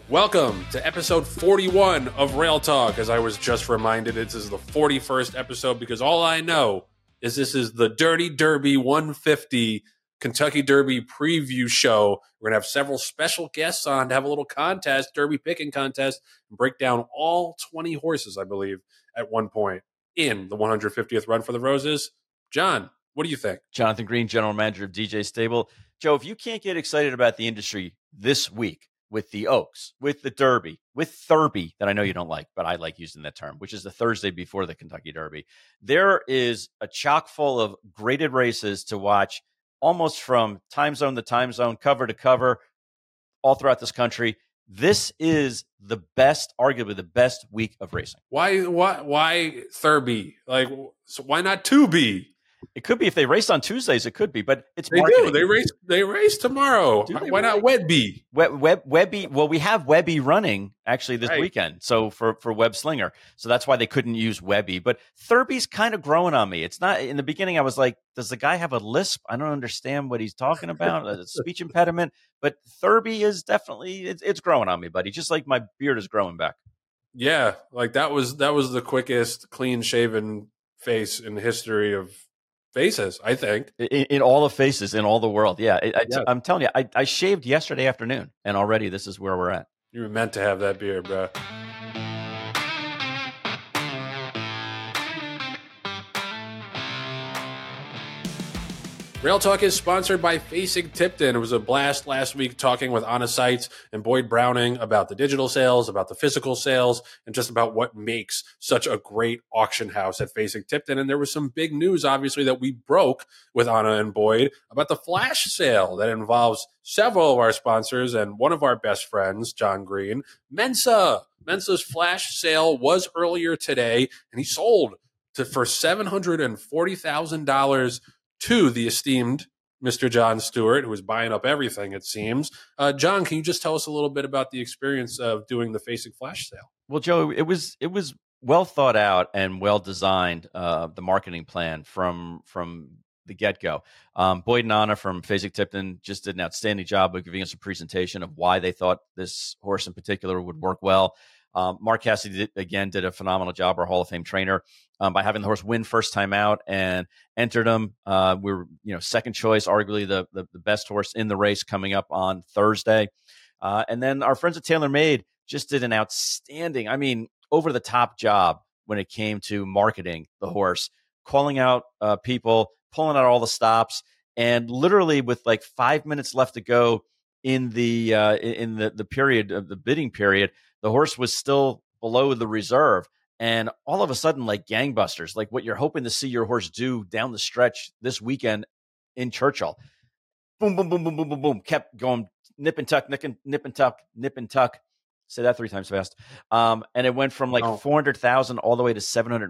Welcome to episode 41 of Rail Talk. As I was just reminded, this is the 41st episode because all I know is this is the Dirty Derby 150 Kentucky Derby preview show. We're going to have several special guests on to have a little contest, Derby picking contest, and break down all 20 horses, I believe, at one point in the 150th Run for the Roses. John, what do you think? Jonathan Green, general manager of DJ Stable. Joe, if you can't get excited about the industry this week with the Oaks, with the Derby, with Thurby, that I know you don't like, but I like using that term, which is the Thursday before the Kentucky Derby, there is a chock full of graded races to watch almost from time zone to time zone, cover to cover, all throughout this country. This is the best, arguably the best week of racing. Why Thurby? Like, so why not 2B? It could be if they raced on Tuesdays. It could be, but it's They marketing. do. They race tomorrow. Why not Webby? Webby. Well, we have Webby running actually this weekend. So for Web Slinger, so that's why they couldn't use Webby. But Thurby's kind of growing on me. It's not in the beginning. I was like, does the guy have a lisp? I don't understand what he's talking about. A speech impediment. But Thurby is definitely it's growing on me, buddy. Just like my beard is growing back. Yeah, like that was the quickest clean shaven face in the history of faces, I think. In all the faces in all the world. Yeah. I'm telling you, I shaved yesterday afternoon, and already this is where we're at. You were meant to have that beard, bro. Rail Talk is sponsored by Facing Tipton. It was a blast last week talking with Anna Seitz and Boyd Browning about the digital sales, about the physical sales, and just about what makes such a great auction house at Facing Tipton. And there was some big news, obviously, that we broke with Anna and Boyd about the flash sale that involves several of our sponsors and one of our best friends, John Green, Mensa. Mensa's flash sale was earlier today, and he sold for $740,000 to the esteemed Mr. John Stewart, who is buying up everything, it seems. John, can you just tell us a little bit about the experience of doing the Facing Flash sale? Well, Joe, it was well thought out and well designed, the marketing plan from the get-go. Boyd and Anna from Facing Tipton just did an outstanding job of giving us a presentation of why they thought this horse in particular would work well. Mark Cassidy did a phenomenal job, our Hall of Fame trainer, by having the horse win first time out and entered him. We were, second choice, arguably the best horse in the race coming up on Thursday. And then our friends at TaylorMade just did an outstanding, over the top job when it came to marketing the horse, calling out people, pulling out all the stops, and literally with like 5 minutes left to go in the period of the bidding period, the horse was still below the reserve. And all of a sudden, like gangbusters, like what you're hoping to see your horse do down the stretch this weekend in Churchill. Boom, boom, boom, boom, boom, boom, boom. Kept going nip and tuck, nip and tuck, nip and tuck. Say that 3 times fast. And it went from like $400,000 all the way to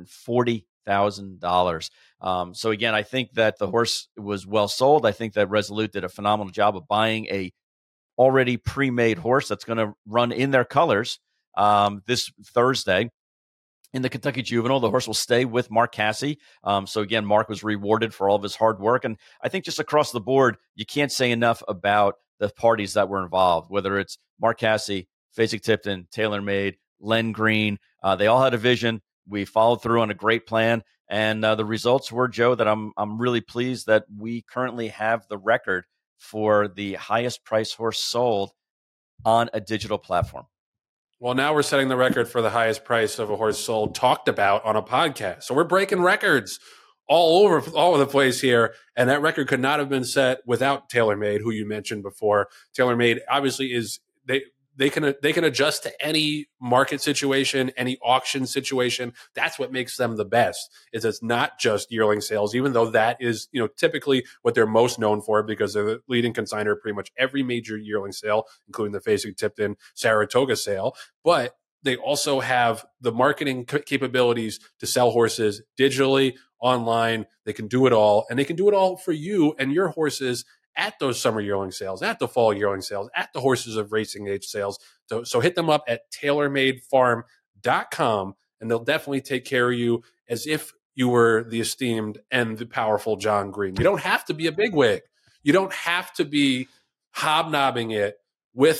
$740,000. So again, I think that the horse was well sold. I think that Resolute did a phenomenal job of buying a already pre-made horse that's going to run in their colors this Thursday in the Kentucky Juvenile. The horse will stay with Mark Cassey. So again, Mark was rewarded for all of his hard work. And I think just across the board, you can't say enough about the parties that were involved, whether it's Mark Cassey, Facing Tipton, TaylorMade, Len Green. They all had a vision. We followed through on a great plan. And the results were, Joe, that I'm really pleased that we currently have the record for the highest price horse sold on a digital platform. Well, now we're setting the record for the highest price of a horse sold talked about on a podcast. So we're breaking records all over the place here. And that record could not have been set without TaylorMade, who you mentioned before. TaylorMade obviously is they can adjust to any market situation, any auction situation. That's what makes them the best. Is it's not just yearling sales, even though that is typically what they're most known for because they're the leading consignor of pretty much every major yearling sale, including the Facing Tipton Saratoga sale. But they also have the marketing capabilities to sell horses digitally, online. They can do it all, and they can do it all for you and your horses at those summer yearling sales, at the fall yearling sales, at the horses of racing age sales. So hit them up at TaylorMadeFarm.com, and they'll definitely take care of you as if you were the esteemed and the powerful John Green. You don't have to be a bigwig. You don't have to be hobnobbing it with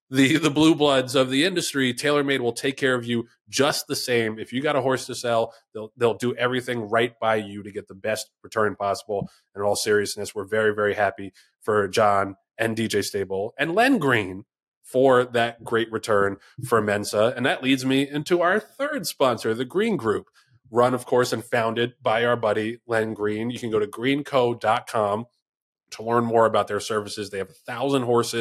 the blue bloods of the industry, TaylorMade will take care of you just the same. If you got a horse to sell, they'll do everything right by you to get the best return possible. And in all seriousness, we're very, very happy for John and DJ Stable and Len Green for that great return for Mensa. And that leads me into our third sponsor, the Green Group, run, of course, and founded by our buddy Len Green. You can go to greenco.com to learn more about their services. They have 1,000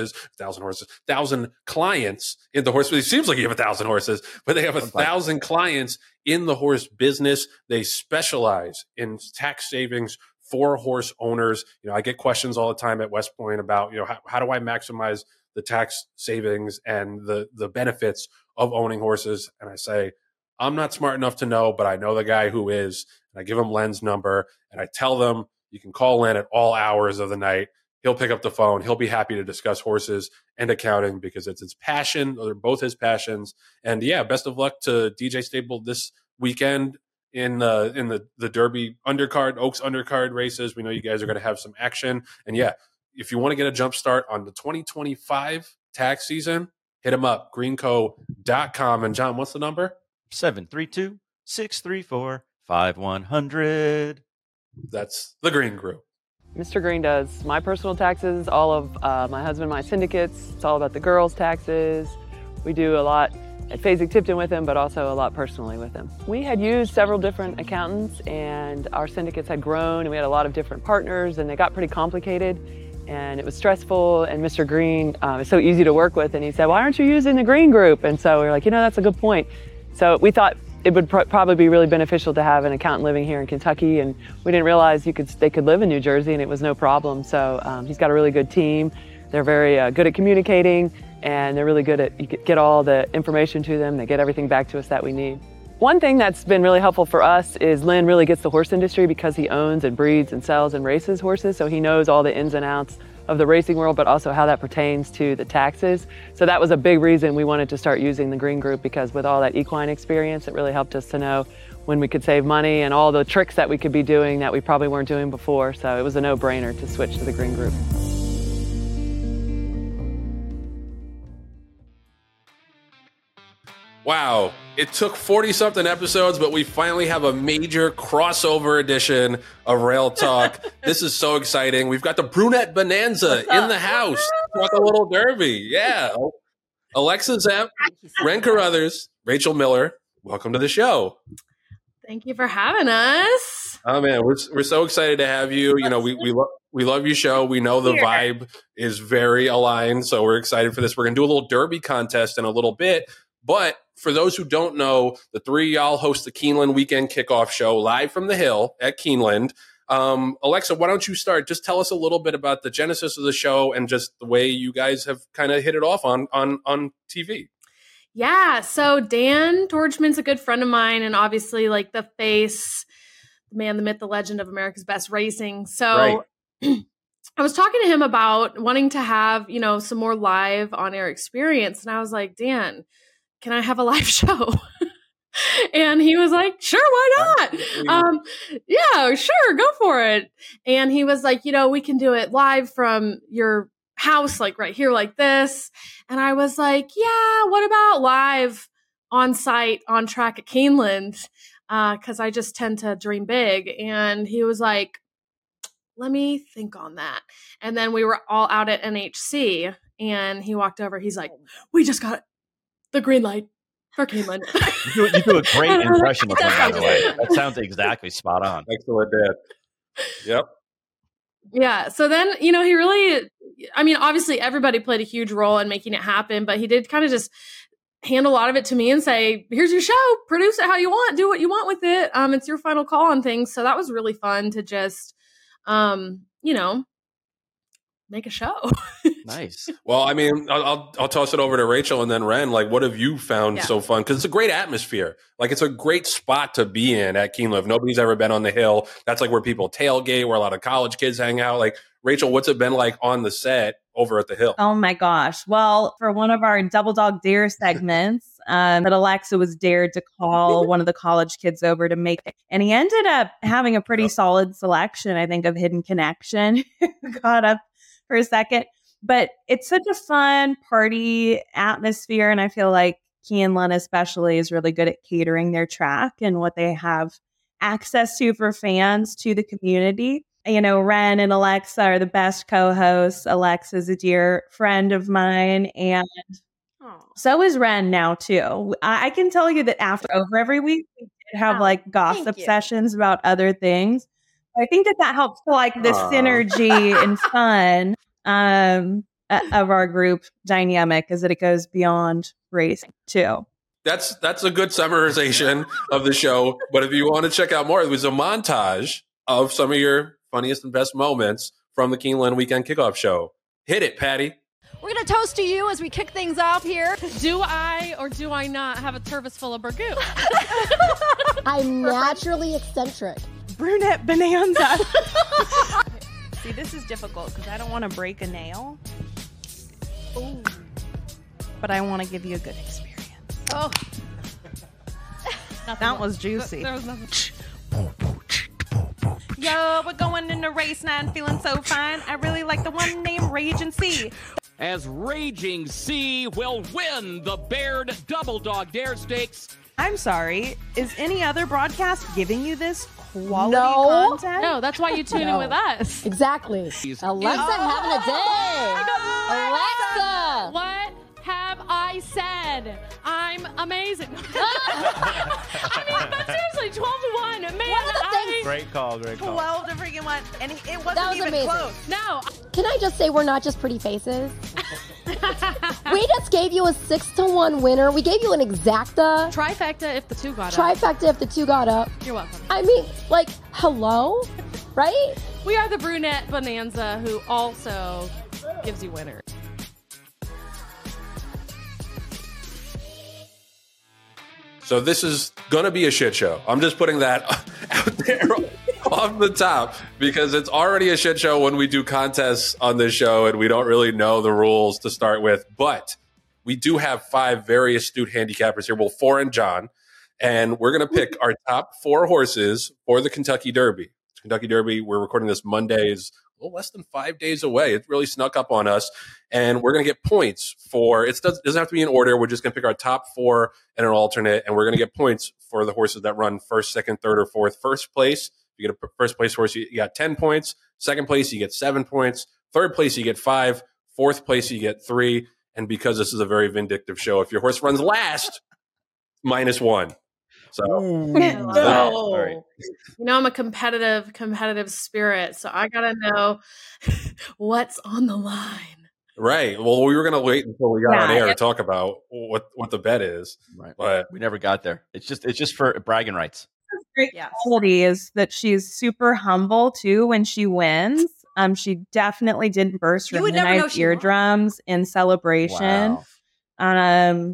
clients in the horse. It seems like you have 1,000 horses, but they have 1,000 clients in the horse business. They specialize in tax savings for horse owners. I get questions all the time at West Point about, how do I maximize the tax savings and the benefits of owning horses? And I say, I'm not smart enough to know, but I know the guy who is. And I give him Len's number and I tell them, you can call Len at all hours of the night. He'll pick up the phone. He'll be happy to discuss horses and accounting because it's his passion. They're both his passions. And yeah, best of luck to DJ Stable this weekend in the Derby undercard, Oaks undercard races. We know you guys are going to have some action. And yeah, if you want to get a jump start on the 2025 tax season, hit him up, greenco.com. And John, what's the number? 732-634-5100. That's the Green Group. Mr. Green does my personal taxes, all of my husband, my syndicates. It's all about the girls' taxes. We do a lot at Fasig-Tipton with him, but also a lot personally with him. We had used several different accountants, and our syndicates had grown, and we had a lot of different partners, and they got pretty complicated, and it was stressful. And Mr. Green is so easy to work with, and he said, "Why aren't you using the Green Group?" And so we were like, that's a good point. So we thought it would probably be really beneficial to have an accountant living here in Kentucky, and we didn't realize they could live in New Jersey and it was no problem. So he's got a really good team. They're very good at communicating, and they're really good at, you get all the information to them. They get everything back to us that we need. One thing that's been really helpful for us is Len really gets the horse industry because he owns and breeds and sells and races horses, so he knows all the ins and outs of the racing world, but also how that pertains to the taxes. So that was a big reason we wanted to start using the Green Group, because with all that equine experience, it really helped us to know when we could save money and all the tricks that we could be doing that we probably weren't doing before. So it was a no-brainer to switch to the Green Group. Wow. It took 40-something episodes, but we finally have a major crossover edition of Rail Talk. This is so exciting. We've got the Brunette Bonanza in the house. Talk a little Derby. Yeah. Alexa Zepp, Ren Carruthers, Rachel Miller, welcome to the show. Thank you for having us. Oh, man, we're so excited to have you. We love your show. We know the vibe is very aligned, so we're excited for this. We're going to do a little Derby contest in a little bit, but for those who don't know, the three of y'all host the Keeneland Weekend Kickoff Show live from the Hill at Keeneland. Alexa, why don't you start? Just tell us a little bit about the genesis of the show and just the way you guys have kind of hit it off on TV. Yeah, so Dan Torchman's a good friend of mine, and obviously like the face, the man, the myth, the legend of America's Best Racing. So right. I was talking to him about wanting to have, some more live on-air experience, and I was like, Dan, can I have a live show? And he was like, sure, why not? Yeah, sure, go for it. And he was like, we can do it live from your house, like right here, like this. And I was like, yeah, what about live on site, on track at Keeneland? Because I just tend to dream big. And he was like, let me think on that. And then we were all out at NHC, and he walked over. He's like, we just got the green light for Keeneland. You do a great impression of him, by the way. That sounds exactly spot on. Excellent, Dad. Yep. Yeah. So then, he really, obviously everybody played a huge role in making it happen, but he did kind of just hand a lot of it to me and say, here's your show, produce it how you want, do what you want with it. It's your final call on things. So that was really fun to just, make a show. Nice. Well, I'll toss it over to Rachel and then Ren. Like, what have you found so fun? Because it's a great atmosphere. Like, it's a great spot to be in at Keeneland. If nobody's ever been on the Hill, that's like where people tailgate, where a lot of college kids hang out. Like, Rachel, what's it been like on the set over at the Hill? Oh my gosh. Well, for one of our Double Dog Dare segments, that Alexa was dared to call one of the college kids over to make it. And he ended up having a pretty solid selection, I think, of Hidden Connection, who got up for a second. But it's such a fun party atmosphere. And I feel like Keeneland especially is really good at catering their track and what they have access to for fans to the community. You know, Ren and Alexa are the best co-hosts. Alexa's a dear friend of mine, and so is Ren now too. I can tell you that after over every week, we did have like gossip sessions about other things. I think that helps to like the synergy and fun of our group dynamic, is that it goes beyond racing too. That's a good summarization of the show. But if you want to check out more, it was a montage of some of your funniest and best moments from the Keeneland Weekend Kickoff Show. Hit it, Patty. We're going to toast to you as we kick things off here. Do I or do I not have a turvis full of burgoo? I'm naturally eccentric. Brunette bonanza. See, this is difficult because I don't want to break a nail. Ooh. But I want to give you a good experience. Oh. That was juicy. There was nothing. Yo, we're going in the race now and feeling so fine. I really like the one named Raging C. As Raging C will win the Baird Double Dog Dare Stakes. I'm sorry. Is any other broadcast giving you this quality No. content? No, that's why you tune in with us. Exactly. Alexa having a day. Alexa. What have I said? I'm amazing. I mean, but seriously, 12-1. Man, One of the things- Great call. 12 to freaking 1. And it That wasn't was even amazing. close. No. Can I just say we're not just pretty faces? We just gave you a 6-1 winner. We gave you an exacta. Trifecta if the two got up. Trifecta if the two got up. You're welcome. I mean, like, hello? Right? We are the brunette bonanza who also gives you winners. So this is going to be a shit show. I'm just putting that out there off the top because it's already a shit show when we do contests on this show and we don't really know the rules to start with. But we do have 5 very astute handicappers here. Well, 4 and John. And we're going to pick our top 4 horses for the Kentucky Derby. Kentucky Derby, we're recording this Monday, is a little less than 5 days away. It really snuck up on us. And we're going to get points for, it doesn't have to be in order. We're just going to pick our top 4 and an alternate. And we're going to get points for the horses that run first, second, third, or fourth. First place, you get a first place horse, you got 10 points. Second place, you get 7 points. Third place, you get 5. Fourth place, you get 3. And because this is a very vindictive show, if your horse runs last, -1. So, All right. You know, I'm a competitive spirit, so I gotta know what's on the line. right. Well, we were going to wait until we got on Yeah, air to talk about what the bet is. Right. But We never got there. It's just for bragging rights. Great quality is that she's super humble too when she wins. She definitely didn't burst You from would the never know knife she eardrums in celebration. Wow.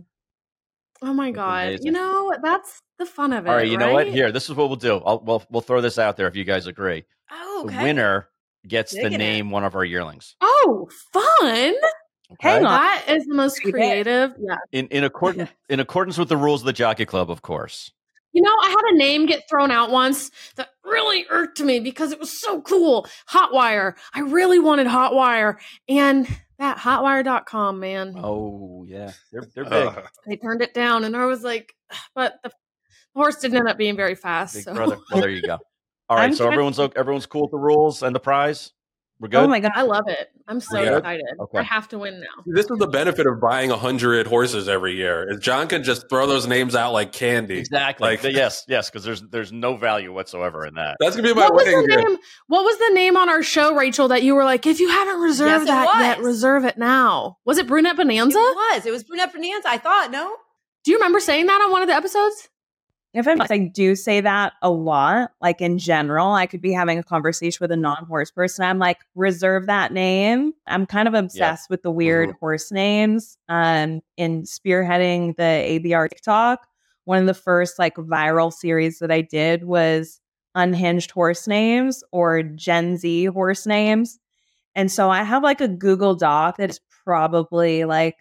Oh my That's god! amazing. You know, that's the fun of it. All right, you know what? right? Here, this is what we'll do. We'll throw this out there if you guys agree. Oh, The winner gets to Digging name one of our yearlings. Oh, fun! Hang on. That is the most Pretty big. creative. Yeah. In accordance with the rules of the Jockey Club, of course. You know, I had a name get thrown out once that really irked me because it was so cool. Hotwire. I really wanted Hotwire. And that hotwire.com, man. Oh yeah, they're big. They turned it down and I was like, but the horse didn't end up being very fast. Big So. brother. Well, there you go. All right, I'm so trying- everyone's cool with the rules and the prize. We're good. Oh my god. I love it. I'm so Yeah. excited. Okay. I have to win now. this is the benefit of buying 100 horses every year. Is John can just throw those names out like candy. Exactly. Like- yes, because there's no value whatsoever in that. That's going to be my What was, winning the here. name, what was the name on our show, Rachel, that you were like, if you haven't reserved Yes, it that yet, was. reserve it now? Was it Brunette Bonanza? It was Brunette Bonanza. I thought, no? Do you remember saying that on one of the episodes? If I'm honest, I do say that a lot. Like in general, I could be having a conversation with a non-horse person. I'm like, reserve that name. I'm kind of obsessed with the weird horse names. In spearheading the ABR TikTok, one of the first like viral series that I did was unhinged horse names or Gen Z horse names. And so I have like a Google Doc that is probably like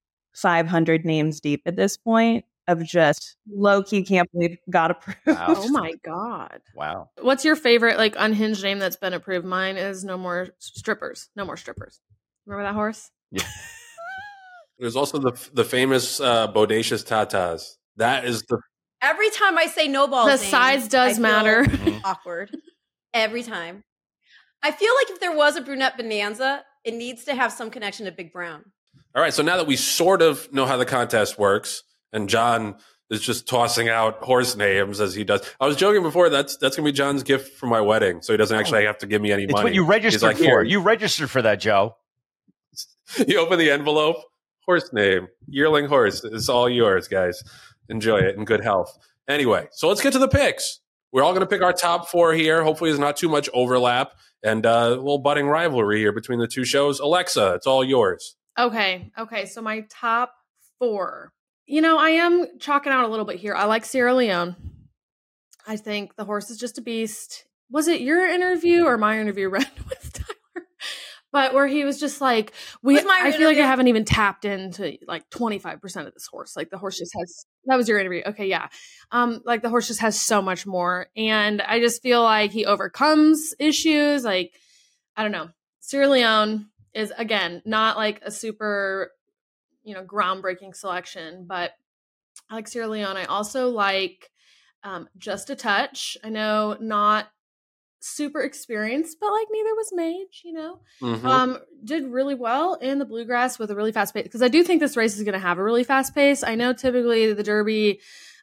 500 names deep at this point. Of just low-key can't believe it got approved. Wow. Oh my God. Wow. What's your favorite like unhinged name that's been approved? Mine is No More Strippers. No More Strippers. Remember that horse? Yeah. There's also the famous Bodacious Tatas. That is the Every time I say no ball, The size does matter. Awkward. Every time. I feel like if there was a brunette bonanza, it needs to have some connection to Big Brown. All right. So now that we sort of know how the contest works, and John is just tossing out horse names as he does. I was joking before. That's gonna be John's gift for my wedding, so he doesn't actually have to give me any It's money. what you registered like, for. "Here." You registered for that, Joe. You open the envelope. Horse name, yearling horse. It's all yours, guys. Enjoy it in good health. Anyway, so let's get to the picks. We're all going to pick our top 4 here. Hopefully, there's not too much overlap and a little budding rivalry here between the two shows. Alexa, it's all yours. Okay. So my top 4. I am chalking out a little bit here. I like Sierra Leone. I think the horse is just a beast. Was it your interview or my interview, Ren, with Tyler? But where he was just like, I feel like I haven't even tapped into like 25% of this horse. Like the horse just has, that was your interview. Okay. Yeah. Like the horse just has so much more. And I just feel like he overcomes issues. Like, I don't know. Sierra Leone is, again, not like a super, groundbreaking selection, but I like Sierra Leone. I also like Just a Touch. I know not super experienced, but like neither was Mage, did really well in the Bluegrass with a really fast pace, because I do think this race is going to have a really fast pace. I know typically the Derby,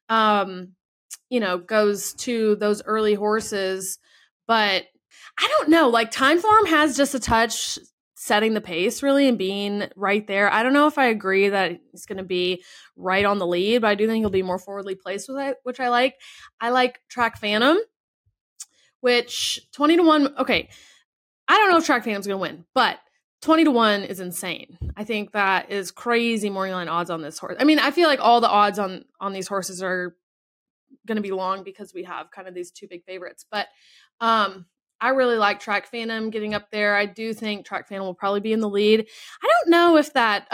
goes to those early horses, but I don't know, like Timeform has Just a Touch setting the pace really and being right there. I don't know if I agree that he's going to be right on the lead, but I do think he'll be more forwardly placed with it, which I like. I like Track Phantom, which 20-1. Okay. I don't know if Track Phantom's going to win, but 20-1 is insane. I think that is crazy morning line odds on this horse. I mean, I feel like all the odds on these horses are going to be long because we have kind of these two big favorites, but, I really like Track Phantom getting up there. I do think Track Phantom will probably be in the lead. I don't know if that,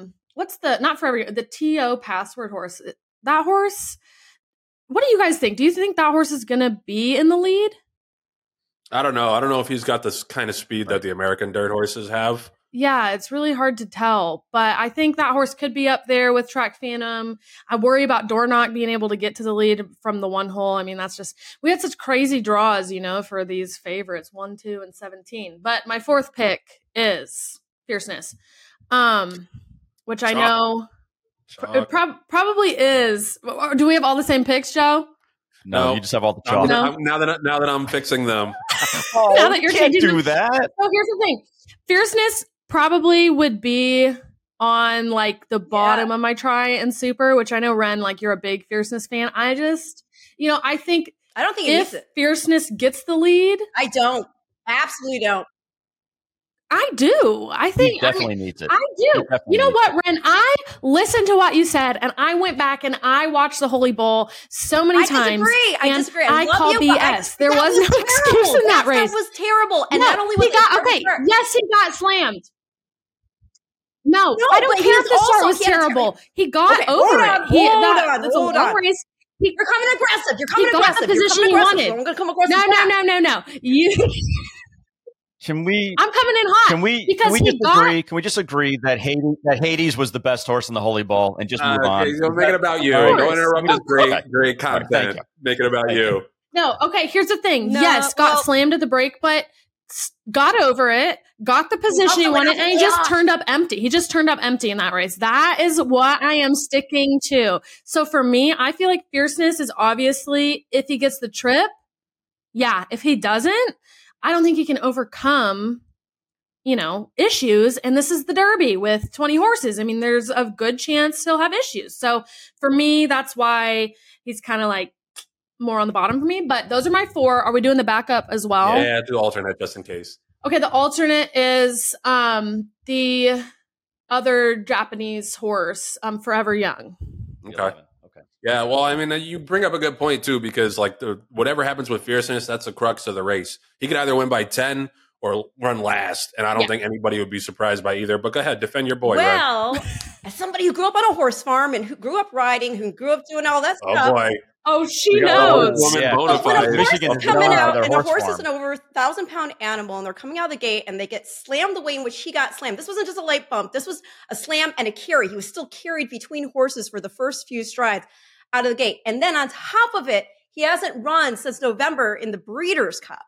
the TO Password horse, that horse, what do you guys think? Do you think that horse is going to be in the lead? I don't know. I don't know if he's got this kind of speed that the American dirt horses have. Yeah, it's really hard to tell, but I think that horse could be up there with Track Phantom. I worry about Dornoch being able to get to the lead from the one hole. I mean, we had such crazy draws, for these favorites, 1, 2, and 17. But my 4th pick is Fierceness, which I know it probably is. Do we have all the same picks, Joe? No, you just have all the chalk. Now that I'm fixing them. Now that you're can't changing do that. So here's the thing. Fierceness probably would be on like the bottom of my try and super, which I know, Ren, like you're a big Fierceness fan. I just, I think I don't think it needs it. Fierceness gets the lead. I don't. I absolutely don't. I do. I think he definitely needs it. I do. You know what, Ren? I listened to what you said, and I went back and I watched the Holy Bowl so many times. I disagree. I call BS. There was no excuse in that race. That was terrible. And not only was yes, he got slammed. No, I don't care if the start was terrible. He got over it. Hold on. Race. You're coming aggressive. You're coming aggressive. Got the position you wanted. So I'm going to come aggressive. No. Can we? I'm coming in hot. Can we just agree? Can we just agree that Hades was the best horse in the Holy Ball and just move on? Don't make it about you. Don't interrupt his great content. Make it about you. No. Okay. Here's the thing. Yes, got slammed at the break, but got over it. Got the position he wanted, and he just turned up empty. He just turned up empty in that race. That is what I am sticking to. So for me, I feel like Fierceness is obviously if he gets the trip. Yeah. If he doesn't, I don't think he can overcome, issues. And this is the Derby with 20 horses. I mean, there's a good chance he'll have issues. So for me, that's why he's kind of like more on the bottom for me. But those are my 4. Are we doing the backup as well? Yeah, do alternate just in case. Okay, the alternate is the other Japanese horse, Forever Young. Okay. Yeah, well, I mean, you bring up a good point, too, because, like, whatever happens with Fierceness, that's the crux of the race. He could either win by 10 or run last, and I don't think anybody would be surprised by either. But go ahead, defend your boy, Well, as somebody who grew up on a horse farm and who grew up riding, who grew up doing all that stuff. Oh, boy. Oh, she We got a knows. woman Yeah. bona But when a fide. horse Michigan is is coming known for out, their and a horse horse is farm. an over 1,000-pound animal, and they're coming out of the gate, and they get slammed the way in which he got slammed. This wasn't just a light bump. This was a slam and a carry. He was still carried between horses for the first few strides out of the gate. And then on top of it, he hasn't run since November in the Breeders' Cup.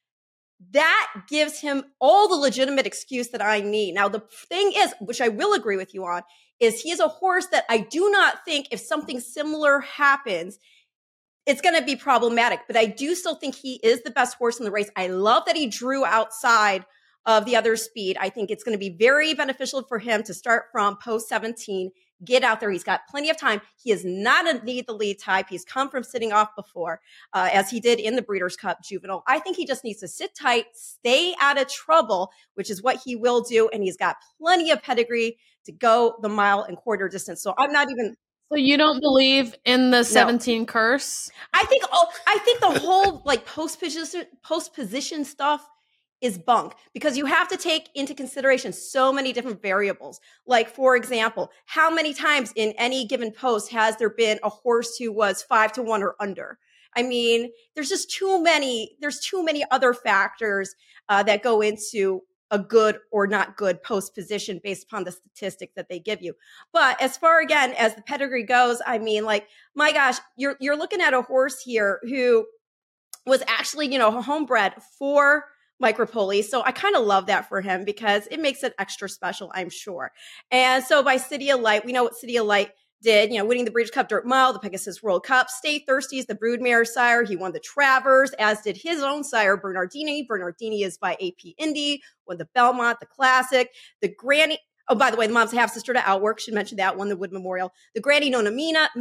That gives him all the legitimate excuse that I need. Now, the thing is, which I will agree with you on, is he is a horse that I do not think if something similar happens, it's going to be problematic. But I do still think he is the best horse in the race. I love that he drew outside of the other speed. I think it's going to be very beneficial for him to start from post 17, get out there. He's got plenty of time. He is not a need the lead type. He's come from sitting off before, as he did in the Breeders' Cup Juvenile. I think he just needs to sit tight, stay out of trouble, which is what he will do. And he's got plenty of pedigree to go the mile and quarter distance. So I'm not even. So you don't believe in the 17 curse? I think the whole like post position stuff is bunk, because you have to take into consideration so many different variables. Like, for example, how many times in any given post has there been a horse who was 5-1 or under? I mean, there's too many other factors that go into a good or not good post position based upon the statistics that they give you. But as far, again, as the pedigree goes, I mean, like, my gosh, you're looking at a horse here who was actually, homebred for Micropoli. So I kind of love that for him, because it makes it extra special, I'm sure. And so by City of Light, we know what City of Light did, winning the Breeders' Cup Dirt Mile, the Pegasus World Cup. Stay Thirsty is the broodmare sire. He won the Travers, as did his own sire, Bernardini. Bernardini is by AP Indy, won the Belmont, the Classic, the Granny. Oh, by the way, the mom's half-sister to Outwork. Should mention that one, the Wood Memorial. The Granny Nona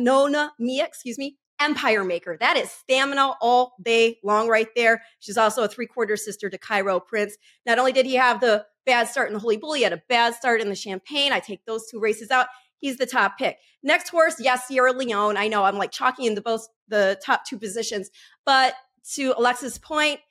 Mia, Empire Maker. That is stamina all day long right there. She's also a 3/4 sister to Cairo Prince. Not only did he have the bad start in the Holy Bull, he had a bad start in the Champagne. I take those two races out. He's the top pick. Next horse, yes, Sierra Leone. I know I'm like chalking in the top two positions, but to Alexis' point,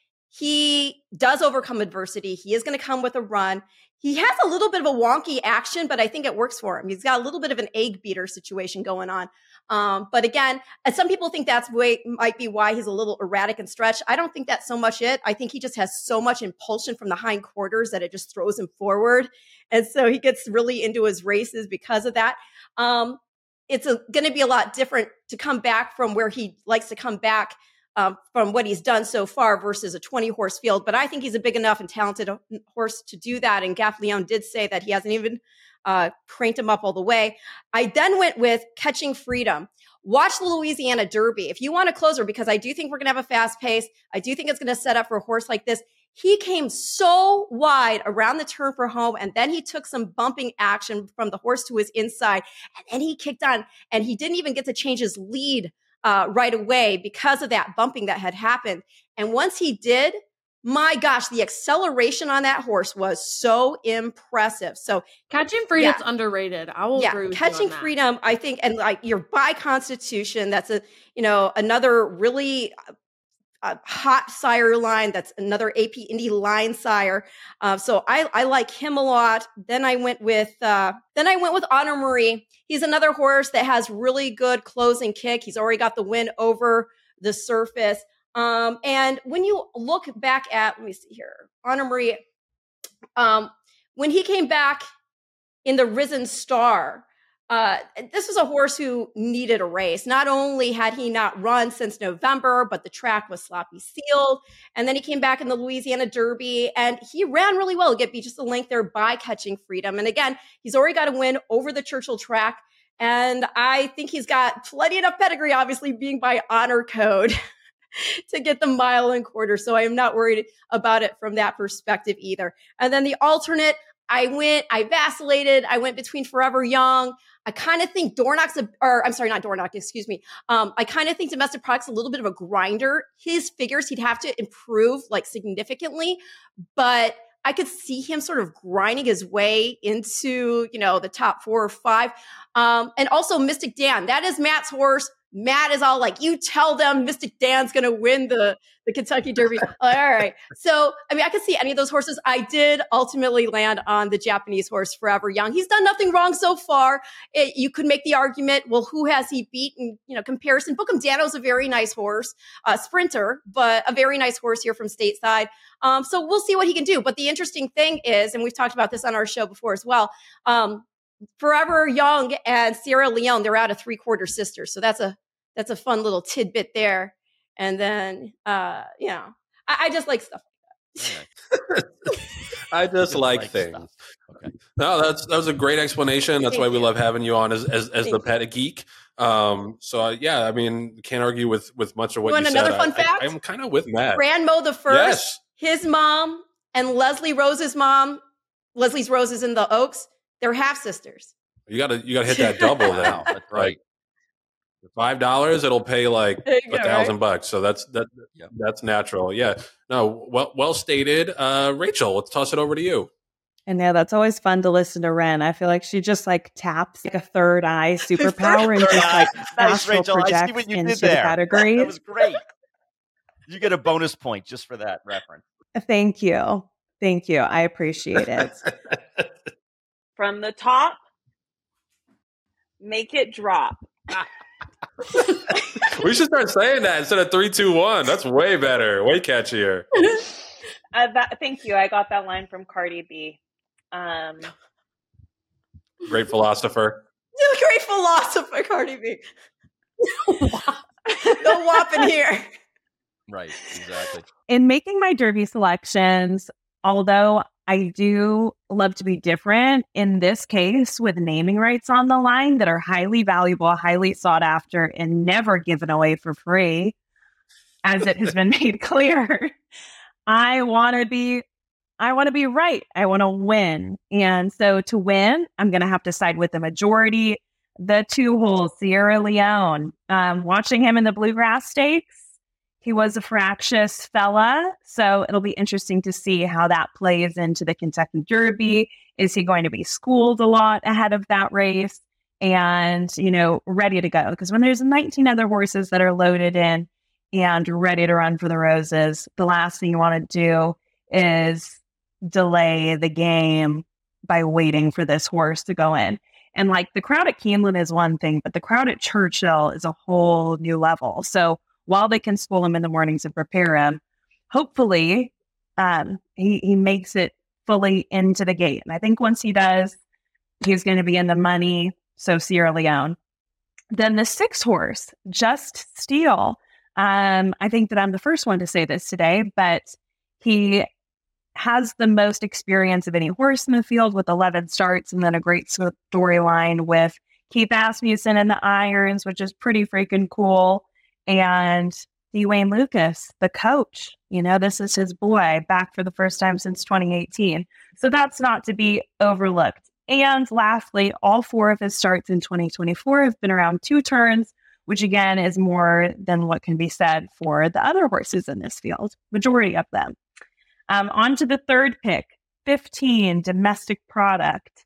he does overcome adversity. He is going to come with a run. He has a little bit of a wonky action, but I think it works for him. He's got a little bit of an egg beater situation going on. But again, some people think might be why he's a little erratic and stretched. I don't think that's so much it. I think he just has so much impulsion from the hindquarters that it just throws him forward. And so he gets really into his races because of that. It's going to be a lot different to come back from where he likes to come back from what he's done so far versus a 20-horse field. But I think he's a big enough and talented horse to do that. And Gaff Leon did say that he hasn't even cranked him up all the way. I then went with Catching Freedom. Watch the Louisiana Derby. If you want a closer, because I do think we're going to have a fast pace. I do think it's going to set up for a horse like this. He came so wide around the turn for home, and then he took some bumping action from the horse to his inside, and then he kicked on, and he didn't even get to change his lead right away because of that bumping that had happened. And once he did, my gosh, the acceleration on that horse was so impressive. So Catching Freedom's underrated. I will agree with Catching you on Freedom, I think, and like you're by Constitution, that's another really hot sire line. That's another AP Indy line sire. So I like him a lot. Then I went with Honor Marie. He's another horse that has really good closing kick. He's already got the win over the surface. And when you look back at, let me see here, Honor Marie, when he came back in the Risen Star, this was a horse who needed a race. Not only had he not run since November, but the track was sloppy sealed. And then he came back in the Louisiana Derby, and he ran really well. He get beat just a length there by Catching Freedom. And again, he's already got a win over the Churchill track. And I think he's got plenty enough pedigree, obviously being by honor code, to get the mile and quarter. So I am not worried about it from that perspective either. And then the alternate, I vacillated. I went between Forever Young. I kind of think I kind of think Domestic Product's a little bit of a grinder. His figures, he'd have to improve like significantly, but I could see him sort of grinding his way into, the top 4 or 5. And also Mystic Dan. That is Matt's horse. Matt is all like, you tell them Mystic Dan's going to win the Kentucky Derby. All right. So, I mean, I could see any of those horses. I did ultimately land on the Japanese horse, Forever Young. He's done nothing wrong so far. You could make the argument, well, who has he beaten? You know, comparison. Bookham Dano's a very nice horse, sprinter, but a very nice horse here from stateside. So we'll see what he can do. But the interesting thing is, and we've talked about this on our show before as well, Forever Young and Sierra Leone, they're out of 3/4 sisters. So that's a fun little tidbit there. And then, you know, I just like stuff like that. I just like things. Okay. No, that was a great explanation. That's why we love having you on as the pet geek. Yeah, I mean, can't argue with much of what you said. Another fun fact? I'm kind of with Matt. Ranmo the First, yes. His mom and Leslie Rose's mom, Leslie's Roses in the Oaks, they're half sisters. You gotta hit that double now. That's right. $5, it'll pay like $1,000. So that's natural. Yeah. No, well stated. Rachel, let's toss it over to you. And yeah, that's always fun to listen to Ren. I feel like she just like taps like a third eye superpower and just like astral projects into the category. That was great. You get a bonus point just for that reference. Thank you. I appreciate it. From the top, make it drop. We should start saying that instead of 3, 2, 1. That's way better, way catchier. Thank you. I got that line from Cardi B. Great philosopher. Great philosopher, Cardi B. No wop in here. Right, exactly. In making my Derby selections, although I do love to be different, in this case with naming rights on the line that are highly valuable, highly sought after, and never given away for free, as it has been made clear, I want to be right. I want to win. And so to win, I'm going to have to side with the majority. The 2-hole Sierra Leone, watching him in the Bluegrass Stakes, he was a fractious fella, so it'll be interesting to see how that plays into the Kentucky Derby. Is he going to be schooled a lot ahead of that race and, you know, ready to go? Because when there's 19 other horses that are loaded in and ready to run for the roses, the last thing you want to do is delay the game by waiting for this horse to go in. And like the crowd at Keeneland is one thing, but the crowd at Churchill is a whole new level. So while they can school him in the mornings and prepare him, hopefully he makes it fully into the gate. And I think once he does, he's going to be in the money. So Sierra Leone. Then the 6 horse, Just Steel. I think that I'm the first one to say this today, but he has the most experience of any horse in the field with 11 starts and then a great storyline with Keith Asmussen and the Irons, which is pretty freaking cool. And Dwayne Lucas, the coach, you know, this is his boy back for the first time since 2018. So that's not to be overlooked. And lastly, all 4 of his starts in 2024 have been around 2 turns, which again is more than what can be said for the other horses in this field, majority of them. On to the third pick, 15, Domestic Product.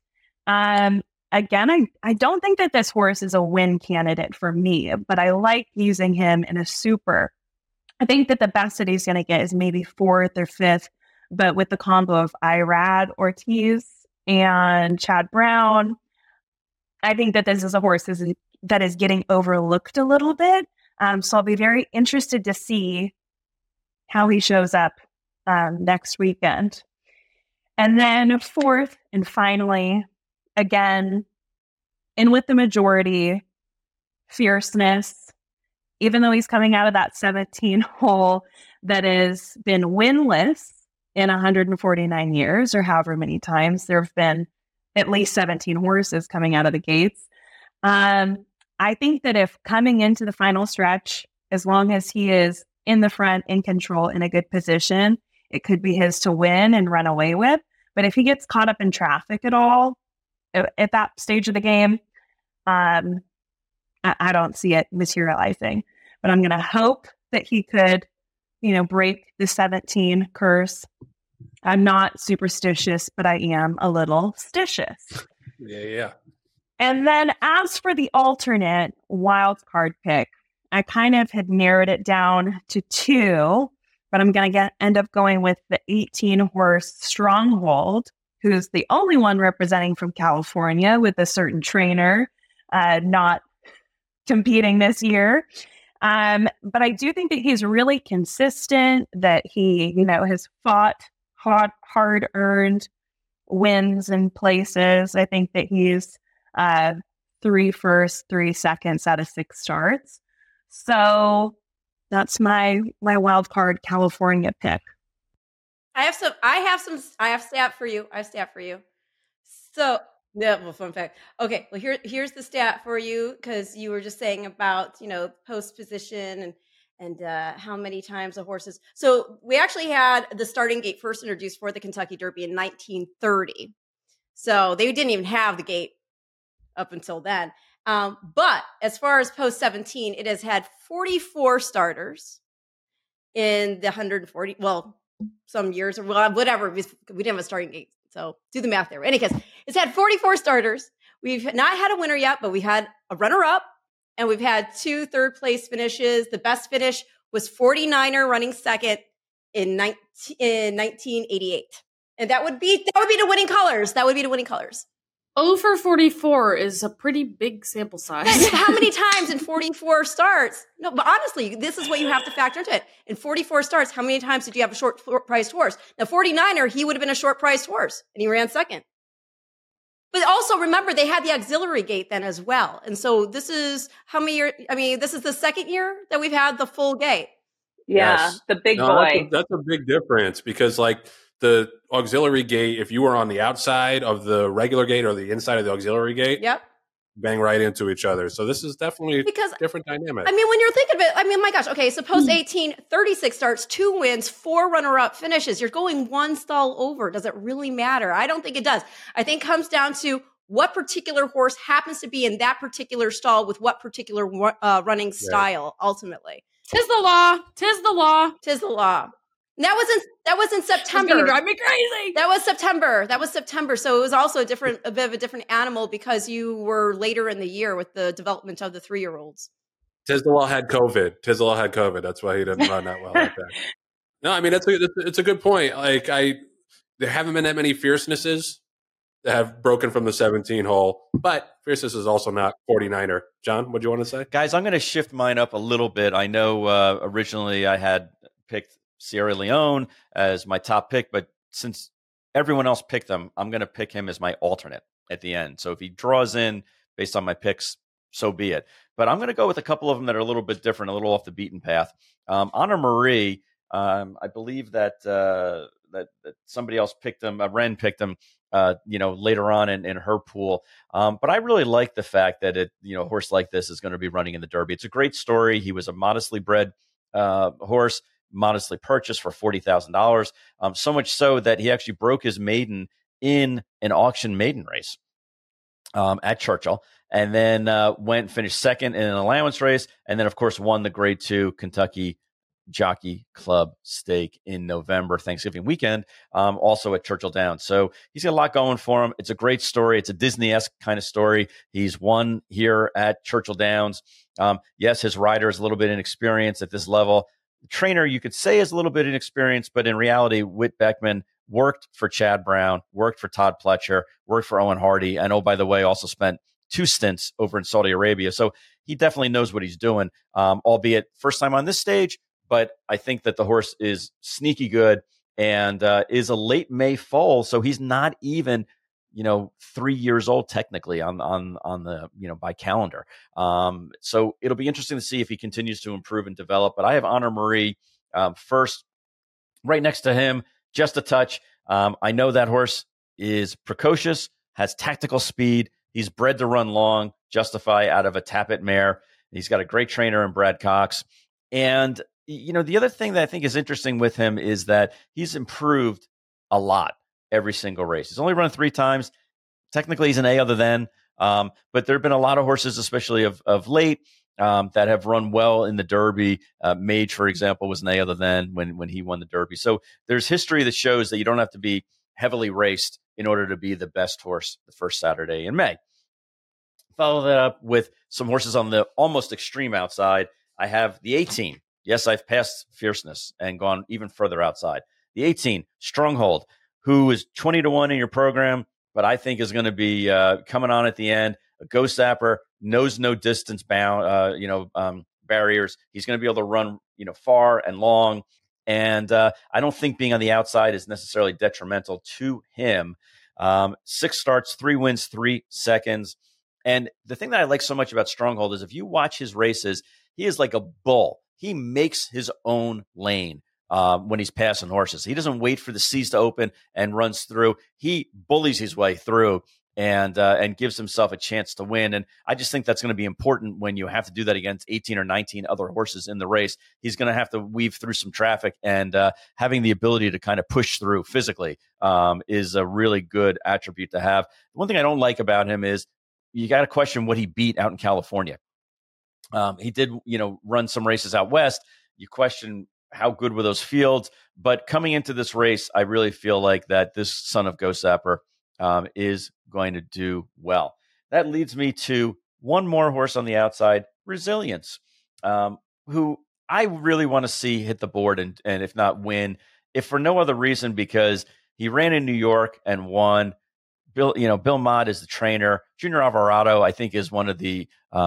Again, I don't think that this horse is a win candidate for me, but I like using him in a super. I think that the best that he's going to get is maybe 4th or 5th, but with the combo of Irad Ortiz and Chad Brown, I think that this is a horse that is getting overlooked a little bit. So I'll be very interested to see how he shows up next weekend. And then 4th and finally, again, in with the majority, Fierceness, even though he's coming out of that 17 hole that has been winless in 149 years or however many times, there have been at least 17 horses coming out of the gates. I think that if coming into the final stretch, as long as he is in the front, in control, in a good position, it could be his to win and run away with. But if he gets caught up in traffic at all, at that stage of the game, I don't see it materializing. But I'm going to hope that he could, break the 17 curse. I'm not superstitious, but I am a little stitious. Yeah. And then as for the alternate wild card pick, I kind of had narrowed it down to 2, but I'm going to end up going with the 18 horse Stronghold, who's the only one representing from California with a certain trainer, not competing this year. But I do think that he's really consistent, that he, has fought hard-earned wins in places. I think that he's 3 firsts, 3 seconds out of 6 starts. So that's my wild card California pick. I have stat for you. So, yeah, well, fun fact. Okay, well, here's the stat for you, because you were just saying about, post position and how many times the horses. So we actually had the starting gate first introduced for the Kentucky Derby in 1930. So they didn't even have the gate up until then. But as far as post 17, it has had 44 starters in the 140, well, some years or whatever. We didn't have a starting gate. So do the math there. In any case, it's had 44 starters. We've not had a winner yet, but we had a runner-up, and we've had 2 third-place finishes. The best finish was 49er running second in 1988. And that would be the winning colors. 0 for 44 is a pretty big sample size. How many times in 44 starts? No, but honestly, this is what you have to factor into it. In 44 starts, how many times did you have a short-priced horse? Now, 49er, he would have been a short-priced horse, and he ran second. But also, remember, they had the auxiliary gate then as well. And so this is how many years? I mean, this is the second year that we've had the full gate. Yeah, Yes. the big boy. That's a big difference, because the auxiliary gate, if you were on the outside of the regular gate or the inside of the auxiliary gate, Yep. bang right into each other. So this is definitely Because a different dynamic. I mean, when you're thinking of it, I mean, my gosh, okay, so post 18, 36 starts, 2 wins, 4 runner-up finishes. You're going 1 stall over. Does it really matter? I don't think it does. I think it comes down to what particular horse happens to be in that particular stall with what particular running style, ultimately. Tis the law. That was in September. It's gonna drive me crazy. That was September. So it was also a bit of a different animal, because you were later in the year with the development of the 3-year-olds. Tisdale had COVID. That's why he didn't run that well like that. No, I mean, it's a good point. There haven't been that many fiercenesses that have broken from the 17 hole, but fierceness is also not 49er. John, what do you want to say? Guys, I'm going to shift mine up a little bit. I know originally I had picked Sierra Leone as my top pick, but since everyone else picked him, I'm going to pick him as my alternate at the end. So if he draws in based on my picks, so be it. But I'm going to go with a couple of them that are a little bit different, a little off the beaten path. Honor Marie, I believe that somebody else picked him. Ren picked him, later on in her pool. But I really like the fact that a horse like this is going to be running in the Derby. It's a great story. He was a modestly bred horse, modestly purchased for $40,000. So much so that he actually broke his maiden in an auction maiden race at Churchill, and then went and finished second in an allowance race, and then of course won the Grade 2 Kentucky Jockey Club Stake in November, Thanksgiving weekend, also at Churchill Downs. So he's got a lot going for him. It's a great story. It's a Disney-esque kind of story. He's won here at Churchill Downs. Yes, his rider is a little bit inexperienced at this level. The trainer, you could say, is a little bit inexperienced, but in reality, Whit Beckman worked for Chad Brown, worked for Todd Pletcher, worked for Owen Hardy, and, oh, by the way, also spent 2 stints over in Saudi Arabia. So he definitely knows what he's doing, albeit first time on this stage. But I think that the horse is sneaky good and is a late May foal. So he's not even, 3 years old technically on the, by calendar. So it'll be interesting to see if he continues to improve and develop. But I have Honor Marie first, right next to him, just a touch. I know that horse is precocious, has tactical speed. He's bred to run long, Justify out of a Tappet mare. He's got a great trainer in Brad Cox. And the other thing that I think is interesting with him is that he's improved a lot every single race. He's only run 3 times. Technically, he's an A other than, but there have been a lot of horses, especially of late, that have run well in the Derby. Mage, for example, was an A other than when he won the Derby. So there's history that shows that you don't have to be heavily raced in order to be the best horse the first Saturday in May. Follow that up with some horses on the almost extreme outside. I have the 18. Yes, I've passed Fierceness and gone even further outside. The 18, Stronghold, who is 20-1 in your program, but I think is going to be coming on at the end. A Ghost Zapper, knows no distance barriers. He's going to be able to run, far and long. And I don't think being on the outside is necessarily detrimental to him. 6 starts, 3 wins, 3 seconds. And the thing that I like so much about Stronghold is if you watch his races, he is like a bull. He makes his own lane when he's passing horses. He doesn't wait for the C's to open and runs through. He bullies his way through and gives himself a chance to win. And I just think that's going to be important when you have to do that against 18 or 19 other horses in the race. He's going to have to weave through some traffic, and having the ability to kind of push through physically is a really good attribute to have. One thing I don't like about him is you got to question what he beat out in California. He did, run some races out west. You question how good were those fields, but coming into this race, I really feel like that this son of Ghost Zapper is going to do well. That leads me to one more horse on the outside, Resilience, who I really want to see hit the board and if not win, if for no other reason, because he ran in New York and won. Bill Mott is the trainer. Junior Alvarado, I think, is one of the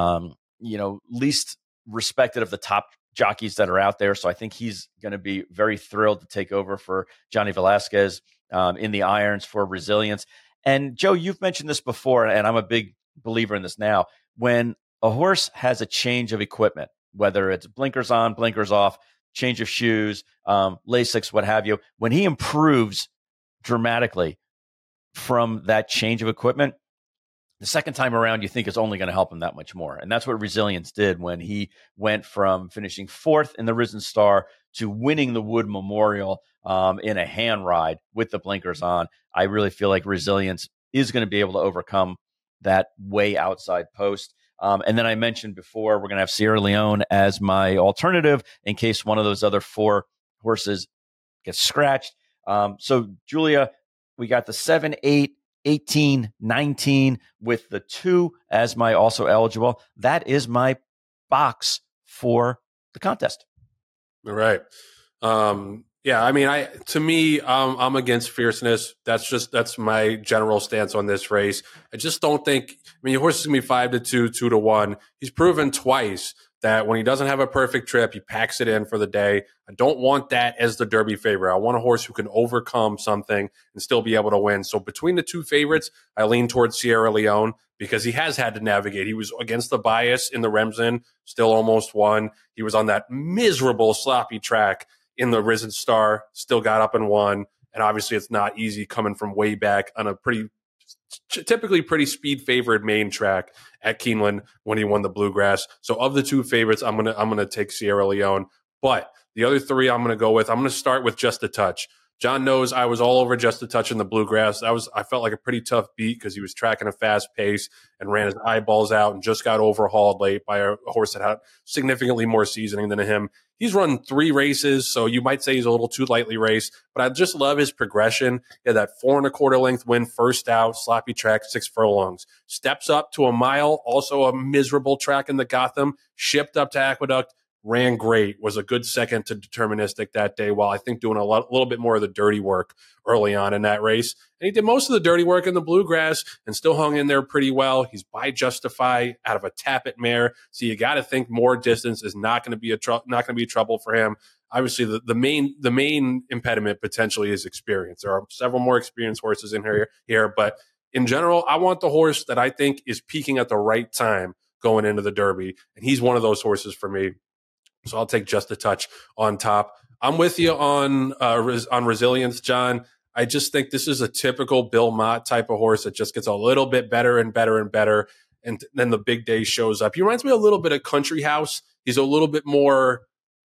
least respected of the top jockeys that are out there. So I think he's going to be very thrilled to take over for Johnny Velasquez in the irons for Resilience. And Joe, you've mentioned this before, and I'm a big believer in this now. When a horse has a change of equipment, whether it's blinkers on, blinkers off, change of shoes, Lasix, what have you, when he improves dramatically from that change of equipment, the second time around, you think it's only going to help him that much more. And that's what Resilience did when he went from finishing 4th in the Risen Star to winning the Wood Memorial in a hand ride with the blinkers on. I really feel like Resilience is going to be able to overcome that way outside post. And then I mentioned before, we're going to have Sierra Leone as my alternative in case one of those other 4 horses gets scratched. So, Julia, we got the 7, 8, 18, 19 with the 2 as my also eligible. That is my box for the contest. All right. Yeah, I mean, I'm against Fierceness. That's my general stance on this race. I just don't think, your horse is going to be 5-2, 2-1. He's proven twice that when he doesn't have a perfect trip, he packs it in for the day. I don't want that as the Derby favorite. I want a horse who can overcome something and still be able to win. So between the 2 favorites, I lean towards Sierra Leone because he has had to navigate. He was against the bias in the Remsen, still almost won. He was on that miserable, sloppy track in the Risen Star, still got up and won. And obviously it's not easy coming from way back on a typically pretty speed favored main track at Keeneland when he won the Bluegrass. So of the 2 favorites, I'm gonna take Sierra Leone. But the other 3 I'm gonna go with, I'm gonna start with Just a Touch. John knows I was all over Just a Touch in the Bluegrass. I felt like a pretty tough beat because he was tracking a fast pace and ran his eyeballs out and just got overhauled late by a horse that had significantly more seasoning than him. He's run 3 races, so you might say he's a little too lightly raced, but I just love his progression. He had that 4 1/4 length win, first out, sloppy track, 6 furlongs. Steps up to a mile, also a miserable track in the Gotham, shipped up to Aqueduct, ran great, was a good second to Deterministic that day, while I think doing a little bit more of the dirty work early on in that race. And he did most of the dirty work in the Bluegrass and still hung in there pretty well. He's by Justify out of a Tappet mare, so you got to think more distance is not going to be trouble for him. Obviously, the main impediment potentially is experience. There are several more experienced horses in here, but in general, I want the horse that I think is peaking at the right time going into the Derby, and he's one of those horses for me. So I'll take Just a Touch on top. I'm with you on Resilience, John. I just think this is a typical Bill Mott type of horse that just gets a little bit better and better and better, and then the big day shows up. He reminds me a little bit of Country House. He's a little bit more,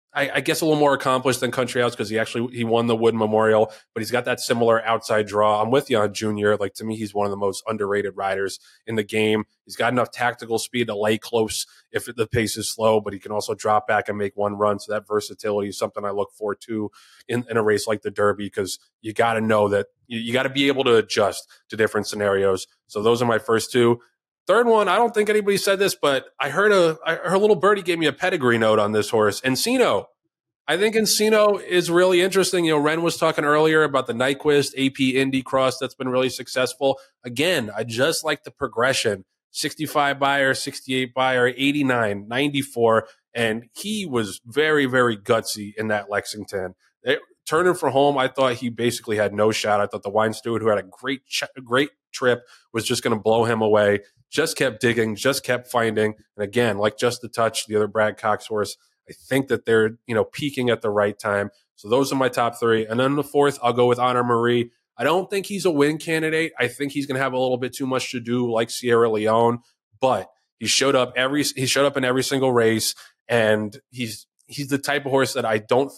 I guess, a little more accomplished than Country House because he won the Wood Memorial, but he's got that similar outside draw. I'm with you on Junior. Like, to me, he's one of the most underrated riders in the game. He's got enough tactical speed to lay close if the pace is slow, but he can also drop back and make one run. So that versatility is something I look forward to in a race like the Derby, because you got to know that you got to be able to adjust to different scenarios. So those are my first 2. Third one, I don't think anybody said this, but I heard her little birdie gave me a pedigree note on this horse, Encino. I think Encino is really interesting. You know, Ren was talking earlier about the Nyquist AP Indy Cross that's been really successful. Again, I just like the progression. 65 buyer, 68 buyer, 89, 94. And he was very, very gutsy in that Lexington. Turning for home, I thought he basically had no shot. I thought the wine steward, who had a great trip, was just going to blow him away. Just kept digging, just kept finding. And again, like Just a Touch, the other Brad Cox horse, I think that they're, peaking at the right time. So those are my top three. And then the fourth, I'll go with Honor Marie. I don't think he's a win candidate. I think he's going to have a little bit too much to do, like Sierra Leone, but he showed up in every single race, and he's the type of horse that I don't,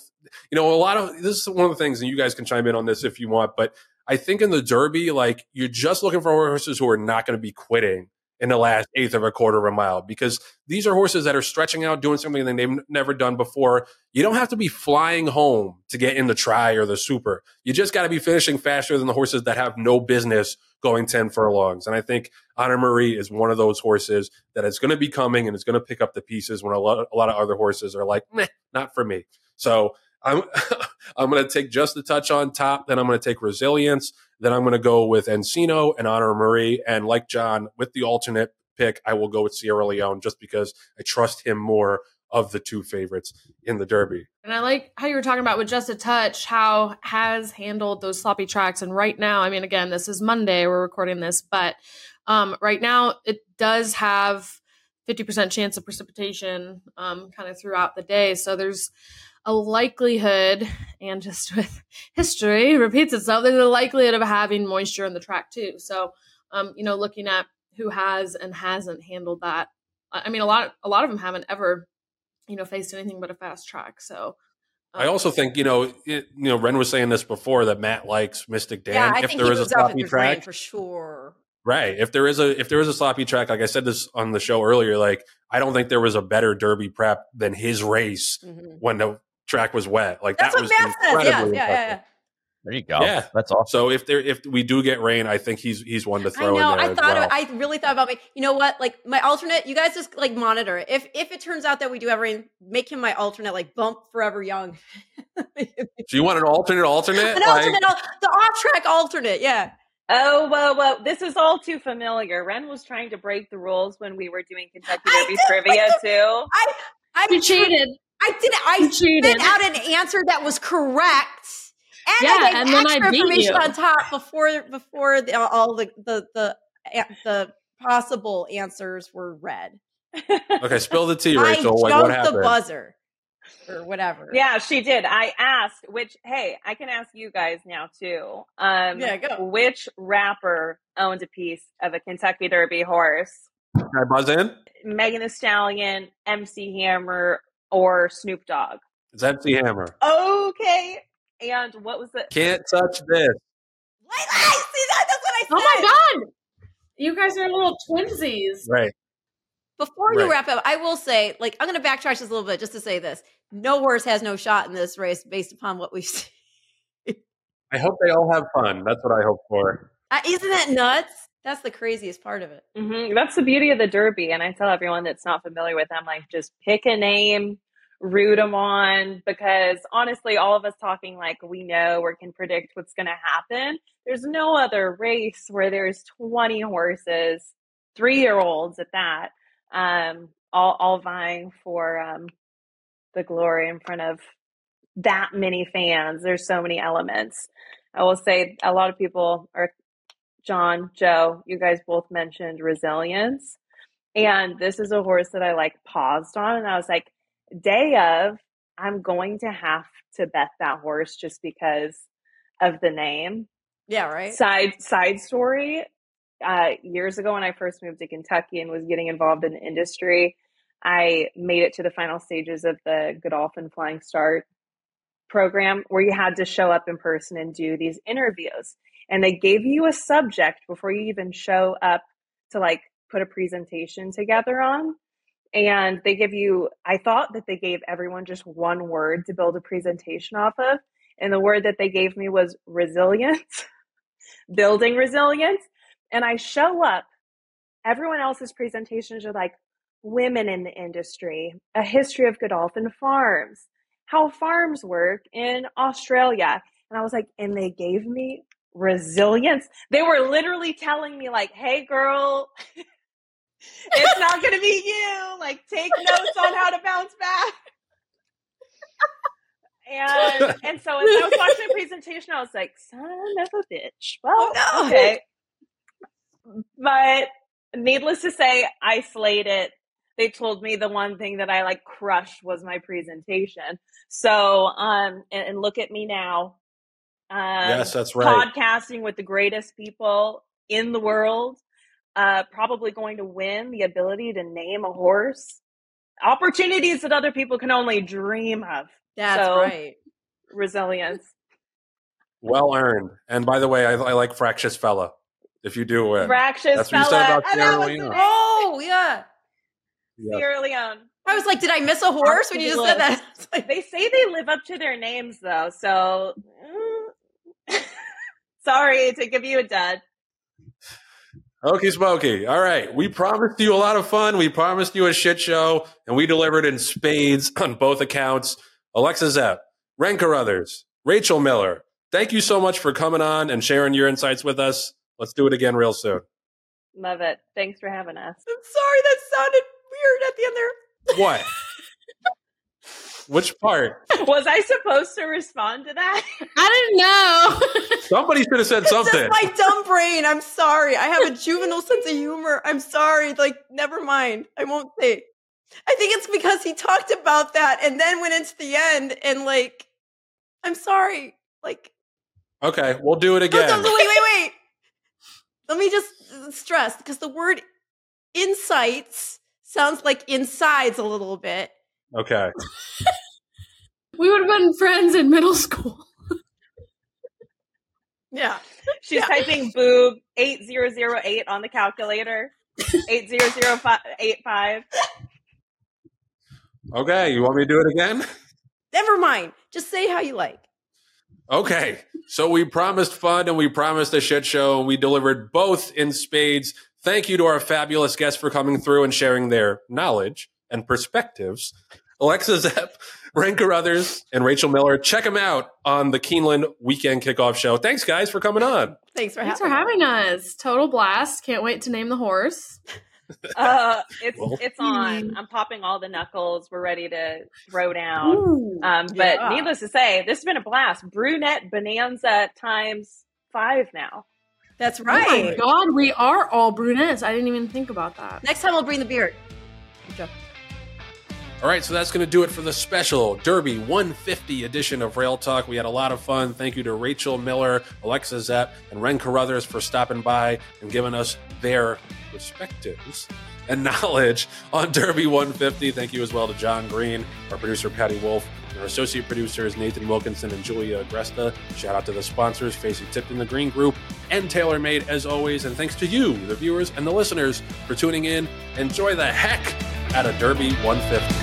this is one of the things, and you guys can chime in on this if you want, but I think in the Derby, like, you're just looking for horses who are not going to be quitting in the last eighth of a quarter of a mile, because these are horses that are stretching out, doing something that they've never done before. You don't have to be flying home to get in the Tri or the Super. You just got to be finishing faster than the horses that have no business going 10 furlongs. And I think Honor Marie is one of those horses that is going to be coming and is going to pick up the pieces when a lot of other horses are like, meh, not for me. So I'm going to take Just a Touch on top. Then I'm going to take Resilience. Then I'm going to go with Encino and Honor Marie. And like John, with the alternate pick, I will go with Sierra Leone just because I trust him more of the two favorites in the Derby. And I like how you were talking about with Just a Touch, how has handled those sloppy tracks. And right now, I mean, again, this is Monday, we're recording this, but right now it does have 50% chance of precipitation kind of throughout the day. So there's a likelihood, and just with history repeats itself, there's a likelihood of having moisture in the track too. So, looking at who has and hasn't handled that. I mean, a lot of them haven't ever, faced anything but a fast track. So I also think, Ren was saying this before, that Matt likes Mystic Dan. Yeah, I if think there he is a moves up sloppy in the track grain for sure. Right. If there is a sloppy track, like I said this on the show earlier, like, I don't think there was a better Derby prep than his race when the track was wet. Like, That's that what was Matt says. incredibly Yeah. impressive. There you go. Yeah, that's awesome. So if we do get rain, I think he's one to throw I know. in there. I really thought about you know what? Like, my alternate, you guys just like monitor it. If it turns out that we do have rain, make him my alternate, like Bump Forever Young. Do you want an alternate? An alternate, the off-track alternate, yeah. Oh, well, this is all too familiar. Ren was trying to break the rules when we were doing Kentucky Derby trivia, too. You cheated. I spit out an answer that was correct. And I gave extra information on top before all the possible answers were read. Okay, spill the tea, Rachel. I what jumped happened? the buzzer. Or whatever. Yeah, she did. I asked, hey, I can ask you guys now too. Go. Which rapper owned a piece of a Kentucky Derby horse? Can I buzz in? Megan Thee Stallion, MC Hammer, or Snoop Dogg? It's MC Hammer. Okay. And what was it? Can't touch this. See that? That's what I said. Oh my God. You guys are little twinsies. Right. Before you wrap up, I will say, like, I'm going to backtrack just a little bit just to say this. No horse has no shot in this race based upon what we've seen. I hope they all have fun. That's what I hope for. Isn't that nuts? That's the craziest part of it. Mm-hmm. That's the beauty of the Derby. And I tell everyone that's not familiar with them, like, just pick a name, root them on, because honestly, all of us talking like we know or can predict what's going to happen. There's no other race where there's 20 horses, 3-year-olds at that, all vying for the glory in front of that many fans. There's so many elements. I will say a lot of people are, John, Joe, you guys both mentioned Resilience. And this is a horse that I like paused on, and I was like, day of, I'm going to have to bet that horse just because of the name. Yeah, right. Side story. Years ago when I first moved to Kentucky and was getting involved in the industry, I made it to the final stages of the Godolphin Flying Start program where you had to show up in person and do these interviews. And they gave you a subject before you even show up to like put a presentation together on. And they give you, I thought that they gave everyone just one word to build a presentation off of. And the word that they gave me was resilience, building resilience. And I show up everyone else's presentations are like women in the industry, a history of Godolphin farms, how farms work in Australia. And I was like, and they gave me resilience. They were literally telling me like, hey girl, it's not going to be you. Like, take notes on how to bounce back. And so as I was watching the presentation, I was like, son of a bitch. Well, okay. But needless to say, I slayed it. They told me the one thing that I like crushed was my presentation. So, and look at me now. Yes, that's right. Podcasting with the greatest people in the world. Probably going to win the ability to name a horse. Opportunities that other people can only dream of. That's right. Resilience. Well earned. And by the way, I like Fractious Fella. If you do win. Fractious That's Fella. what you said about Sierra Leone. Oh, yeah. Sierra Leone. I was like, did I miss a horse when you just said that? Like, they say they live up to their names, though. So, sorry to give you a dud. Okie smoky. All right. We promised you a lot of fun. We promised you a shit show, and we delivered in spades on both accounts. Alexa Zepp, Ren Carruthers, Rachel Miller, thank you so much for coming on and sharing your insights with us. Let's do it again real soon. Love it. Thanks for having us. I'm sorry, that sounded weird at the end there. What? Which part? Was I supposed to respond to that? I didn't know. Somebody should have said something. It's just my dumb brain. I'm sorry. I have a juvenile sense of humor. I'm sorry. Like, never mind. I won't say. I think it's because he talked about that and then went into the end and like, I'm sorry. Like, okay, we'll do it again. No, wait. Let me just stress, because the word insights sounds like insides a little bit. Okay. We would have been friends in middle school. Yeah. She's typing boob 8008 on the calculator. 80085. Okay, you want me to do it again? Never mind. Just say how you like. Okay, so we promised fun and we promised a shit show, and we delivered both in spades. Thank you to our fabulous guests for coming through and sharing their knowledge and perspectives. Alexa Zepp, Ren Carruthers, and Rachel Miller. Check them out on the Keeneland Weekend Kickoff Show. Thanks, guys, for coming on. Thanks for having us. Total blast. Can't wait to name the horse. It's on. I'm popping all the knuckles. We're ready to throw down. Ooh, but needless to say, this has been a blast. Brunette Bonanza times 5 now. That's right. Oh my God, we are all brunettes. I didn't even think about that. Next time we'll bring the beard. Good job. All right, so that's going to do it for the special Derby 150 edition of Rail Talk. We had a lot of fun. Thank you to Rachel Miller, Alexa Zepp, and Ren Carruthers for stopping by and giving us their perspectives and knowledge on Derby 150. Thank you as well to John Green, our producer Patty Wolf, and our associate producers Nathan Wilkinson and Julia Agresta. Shout out to the sponsors, Facing Tipton, the Green Group, and TaylorMade as always. And thanks to you, the viewers and the listeners, for tuning in. Enjoy the heck out of Derby 150.